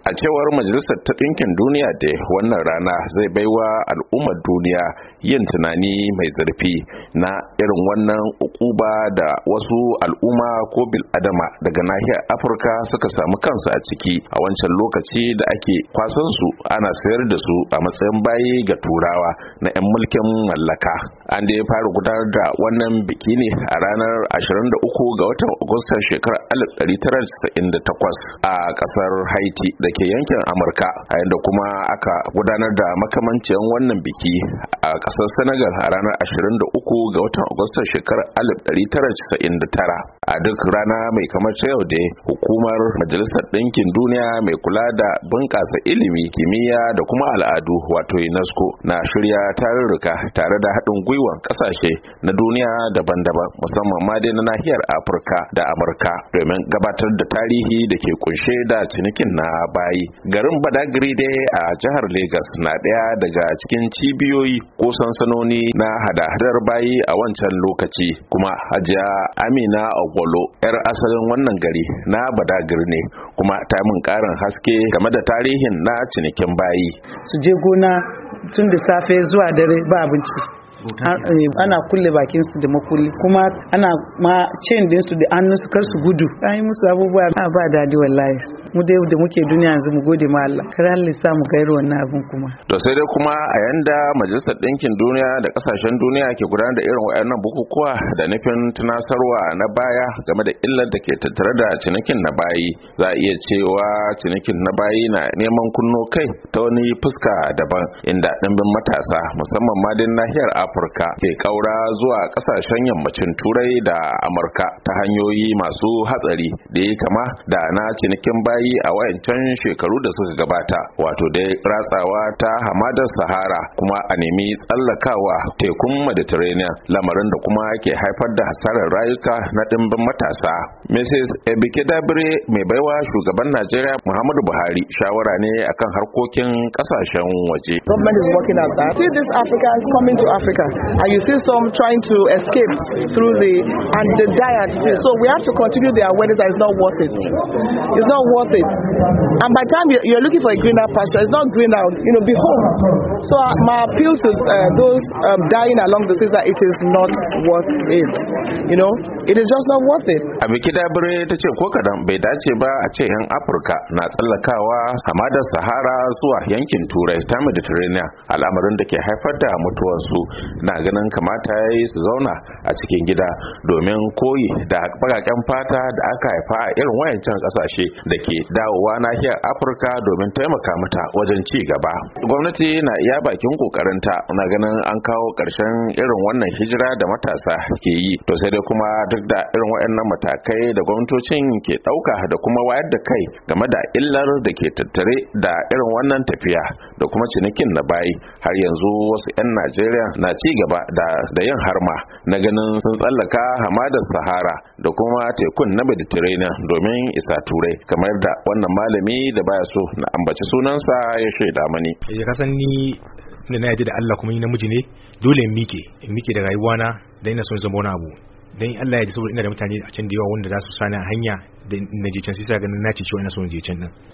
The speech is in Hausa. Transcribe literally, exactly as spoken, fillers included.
A cewar Majalisar ta Ɗinkin Duniya da wannan rana zai baiwa al'ummar duniya yin tunani mai zurfi na irin wannan ukuba da wasu al'umma ko bil'adama daga nahiyar Afirka suka samu kansu a ciki a wancan lokaci da ake kwasan su ana sayar da su a matsayin bayi ga turawa na 'yan mulkin mallaka. An da ya fara gudanar da wannan biki ne a ranar ashirin da uku ga watan Agustan shekarar alif ɗari tara da casa'in da takwas a ƙasar Haiti da ke yankin Amurka, a yadda kuma aka gudanar da makamancin wannan biki a ƙasar Senegal a ranar ashirin da uku ga watan Agustan shekarar alif ɗari tara da casa'in da tara. A duk rana mai kamar ta yau da hukumar Majalisar Ɗinkin Duniya mai kula da bunƙasa ilimi, kimiyya da kuma al'adu wato UNESCO na shirya tarurruka tare da haɗin gwiwar ƙasashe na duniya daban-daban musamman ma dai na nahiyar Afirka da Amurka domin gabatar da tarihi da ke kunshe da cinikin na bayi. Garin Badagry dai a jihar Lagos na ɗaya daga cikin cibiyoyi ko sansanoni na hada-hadar bayi a wancan lokaci, kuma Hajiya Amina Ogolo yar asalin wannan gari na Badagry ne, kuma ta min ƙarin haske game da tarihin na cinikin bayi. Su je gona tun da safe zuwa dare ba abinci, ana kulle bakin su da makulli, kuma ana ma chain din su da hannu su kar su gudu. Ai musu abubuwa ba dadi wallahi. Mu dai da muke duniya yanzu mu gode ma Allah, kar Allah sa mu gairo wannan abun kuma. To sai dai kuma a yanda Majalisar Ɗinkin Duniya da kasashen duniya ke gudanar da irin wayannan bukukuwa da nufin tunasarwa na baya game da illar da ke tattare da cinikin na bayi, za a iya cewa cinikin na bayi na neman kunno kai ta wani fuska daban, inda ɗimbin matasa musamman ma din nahiyar Afirka ke kaura zuwa kasashen yammacin Turai da Amurka ta hanyoyi masu hatsari da ya kama da na cinikin bayi a wayancan shekaru da suka gabata, wato dai ratsawa ta hamadar Sahara kuma a nemi tsallakawa tekun Mediterranean, lamarin da kuma ke haifar da hasarar rayuka na dimbin matasa. Missus Ebike Dabire mai baiwa shugaban Najeriya Muhammadu Buhari shawara ne akan harkokin kasashen waje. Government is working out that. See these Africans coming to Africa and you see some trying to escape through the and they die at sea. So we have to continue the awareness that it's not worth it. It's not worth it. And by the time you're looking for a greener pasture, it's not green out. You know, be home. So my appeal to uh, those um, dying along the seas that it is not worth it. You know, it is just not worth it. Abike Dabire ta ce ko kadan bai dace ba a ce 'yan Afirka na tsallakawa hamadar Sahara zuwa yankin Turai ta Mediterranean, al'amarin da ke haifar da mutuwarsu. Na ganin kamata ya yi su zauna a cikin gida domin koyi da bakaken fata da aka haifa a irin wayancan kasashe da ke dawowa nahiyar Afirka domin taimaka mata wajen ci gaba. Gwamnati na iya bakin kokarinta na ganin an kawo karshen irin wannan hijira da matasa ke yi, to sai dai kuma duk da irin wayannan matakai da gwamnatocin ke dauka da kuma wayar da kai game da illar da ke tattare da irin wannan tafiya da kuma cinikin na bayi, har yanzu wasu 'yan Najeriya na ci gaba da, da yin harma na ganin sun tsallaka hamadar Sahara da kuma tekun na Mediterranean domin isa Turai, kamar da wannan malami da baya so na ambaci sunansa ya shaida mani. Ya kasan ni da na yaji da Allah kuma ni namiji ne, dole in mike in mike da rayuwana da ina son zama wani abu. Dan Allah ya ji saboda ina da mutane a can da yawa wanda za su sani a hanya da na je can, sai sa ganin na ce cewa ina son je can din.